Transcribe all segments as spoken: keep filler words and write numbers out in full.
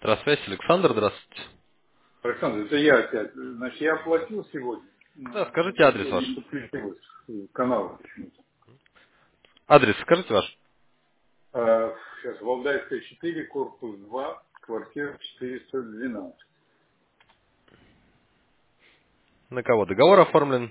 Здравствуйте, Александр, здравствуйте. Александр, это я опять. Значит, я оплатил сегодня. Да, но скажите адрес ваш. Не подключилось к каналу почему-то. Адрес скажите ваш. А, сейчас, Валдайская четыре, корпус два, квартира четыреста двенадцать. На кого договор оформлен?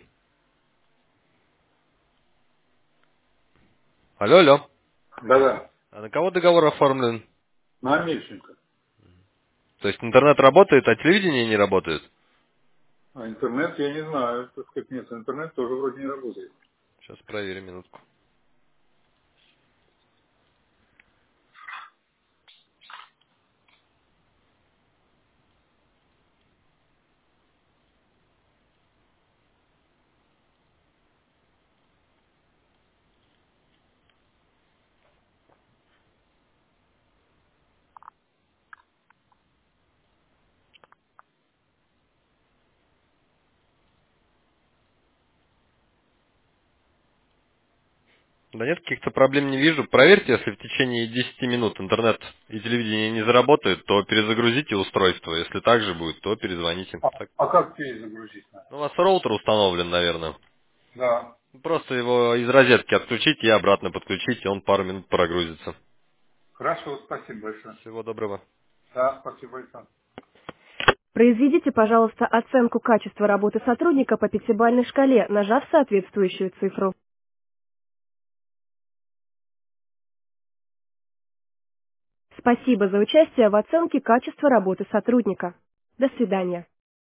Алло, алло. Да-да, А на кого договор оформлен? на Амельченко. То есть интернет работает, а телевидение не работает? А интернет, я не знаю, так сказать, нет, интернет тоже вроде не работает. Сейчас проверим минутку. Да нет, каких-то проблем не вижу. Проверьте, если в течение десяти минут интернет и телевидение не заработают, то перезагрузите устройство. Если так же будет, то перезвоните. А, Так. а как перезагрузить надо? Ну, у вас роутер установлен, наверное. Да. Просто его из розетки отключите и обратно подключите, он пару минут прогрузится. Хорошо, спасибо большое. Всего доброго. Да, спасибо большое. Произведите, пожалуйста, оценку качества работы сотрудника по пятибалльной шкале, нажав соответствующую цифру. Спасибо за участие в оценке качества работы сотрудника. До свидания.